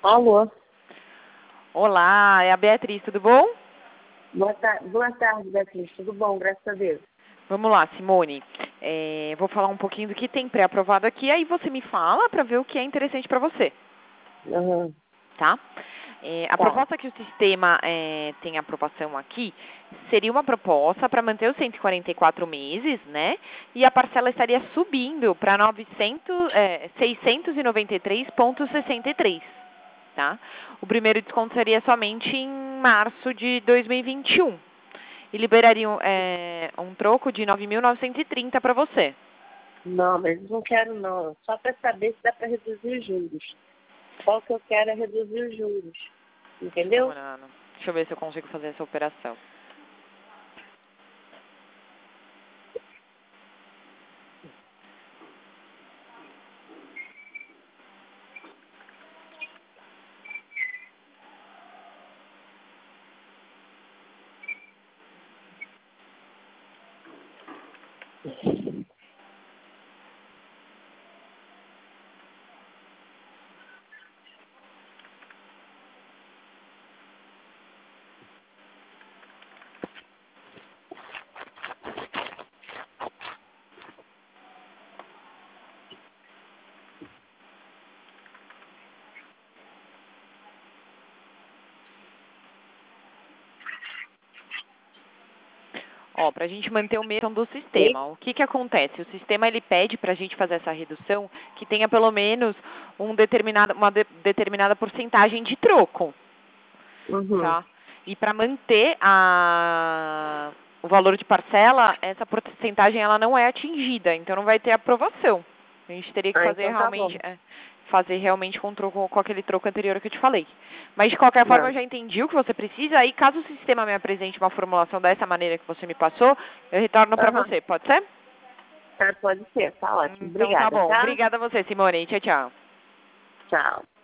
Alô? Olá, é a Beatriz, tudo bom? Boa tarde, Beatriz. Tudo bom, graças a Deus. Vamos lá, Simone. Vou falar um pouquinho do que tem pré-aprovado aqui, aí você me fala para ver o que é interessante para você, Uhum. tá? A Tá. proposta que o sistema tem aprovação aqui seria uma proposta para manter os 144 meses, né? E a parcela estaria subindo para 693,63, tá? O primeiro desconto seria somente em março de 2021. E liberariam um troco de 9.930 para você. Não, mas não quero não. Só para saber se dá para reduzir os juros. Só o que eu quero é reduzir os juros. Entendeu? Demorando. Deixa eu ver se eu consigo fazer essa operação. Ó, para a gente manter o mesmo do E? sistema, o que acontece? O sistema ele pede para a gente fazer essa redução que tenha pelo menos uma determinada porcentagem de troco, Uhum. tá? E para manter o valor de parcela, essa porcentagem ela não é atingida, então não vai ter aprovação. A gente teria que Ah, fazer então tá bom. realmente com aquele troco anterior que eu te falei. Mas de qualquer forma Não. eu já entendi o que você precisa, aí caso o sistema me apresente uma formulação dessa maneira que você me passou, eu retorno para Aham. você, pode ser? Tá, pode ser. Tá ótimo. Então tá Obrigada, bom. tá? Obrigada a você, Simone. Tchau, tchau. Tchau.